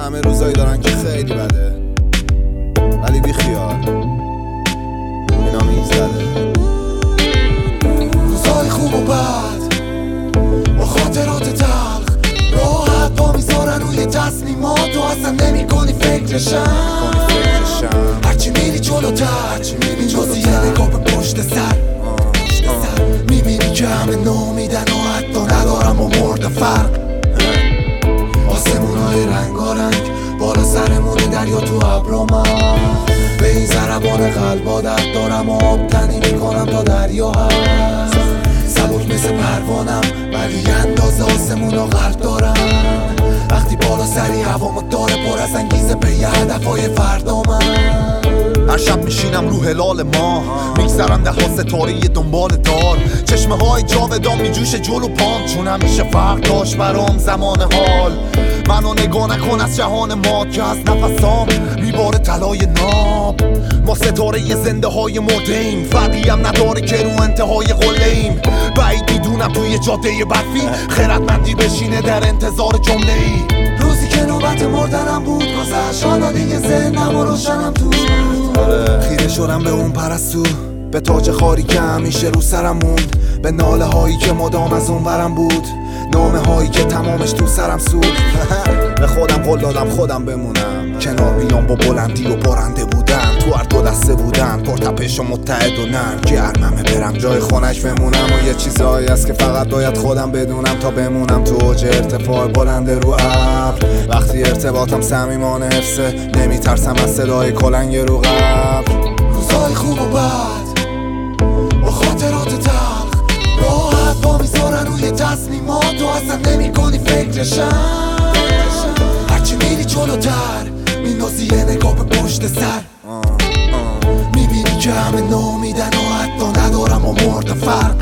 همه روزایی دارن که خیلی بده، ولی بی خیال اینا میگذره. روزای خوب و بد با خاطرات تلخ راحت پا میذارن روی تصمیمات و اصلا نمی کنی فکرشم. هرچی میری جلوتر جزی یه نگاه به پشت سر میبینی که همه نامیدن و حتی ندارم و مرد فرق. آسمونای رنگارنگ بالا سرمونه، دریا تو ابرا، من به این ضربان قلب عادت دارم و آب تنی میکنم تا دریا هست. سبک مثل پروانم ولی اندازه آسمونا غرق دارم. وقتی بالا سری هوامو داره پر از انگیزه به یه هدفهای فردا من. هر شب میشینم رو هلال ماه، میگذرم ده ها ستاره دنبال دار. چشمه های جاودان میجوشه جلو پام، چون همیشه فرق داشت برام زمان حال. منو نگاه نکن از جهان ما که از نفسام میباره طلای ناب. ما ستاره زنده های مرده‌ایم، فرقی هم نداره که رو انتهای قله‌ایم. بعید میدونم توی جاده برفی خردمندی بشینه در انتظار جمله‌ای. روزی که نوبت مردنم بود گذشت، حالا دیگه ذهنم و روشنم تو. خیره شدم به اون پرستو، به تاج خاری که همیشه رو سرم موند، به ناله هایی که مدام از اون برم بود، نامه هایی که تمامش تو سرم سود. به خودم قول دادم خودم بمونم، کنار بیام با بلندی و بارنده بودن، تو هر دو دسته بودن، پرتپش و متحد و نرم. گرممه برم جای خونش بمونم و یه چیزایی هست که فقط باید خودم بدونم تا بمونم تو اوج ارتفاع بلند رو ابر. وقتی ارتباطم صمیمانه حفظه، نمیترسم از صدای کلنگ رو قبر. روزای خوب و بد با خاطرات تلخ راحت پا میذارن روی تصمیمات و اصلا نمی کنی فکرشم. هرچی میری جلوتر میندازی یه نگاه به پشت سر، میبینی که همه نامیدن و حتی ندارم و مرد فرق.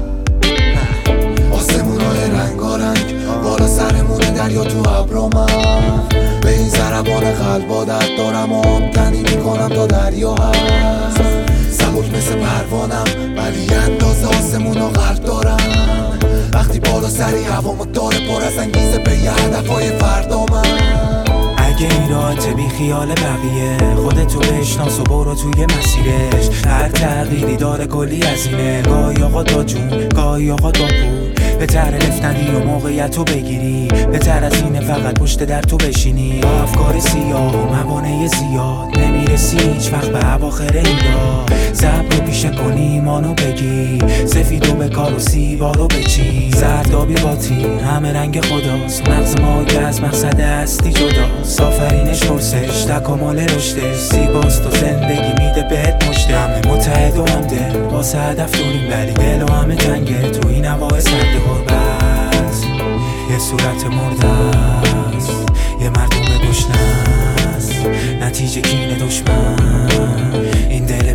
آسمونای رنگارنگ بالا سرمونه، دریا تو ابرا، من به این ضربان قلب عادت دارم و آب تنی میکنم تا دریا هست. سبک مثل پروانم ولی اندازه آسمونا غرق دارم. وقتی بالا سری هوامو داره پر از انگیزه به یه هدفهای فردا من. اگه این راحت بی خیال بقیه، خودتو بشناس و برو توی مسیرش. هر تغییری داره کلی هزینه، گاهی آقا دا جون گاهی آقا دا پول. بهتر رفتنی و موقعیتو بگیری، بهتر از اینه فقط پشت در تو بشینی. با افکار سیاه و موانع زیاد نمیرسی هیچ وقت به اواخر اینا. صبر رو پیشه کنی ایمانو بگی، سفیدو به کار و سیبارو بچین. زردابی باطین همه رنگ خداست، مغز ما که از مقصد هستی جداست. آفرینش پرسش تکامل رشدش، زیباست و زندگی میده بهت مشته. همه متحد و همدل واسه هدف دوریم، ولی دل و همه تنگه تو این هوای سرد غربت. یه صورت مرده است، یه مردم گشنه است، نتیجه کینه دشمن. این دل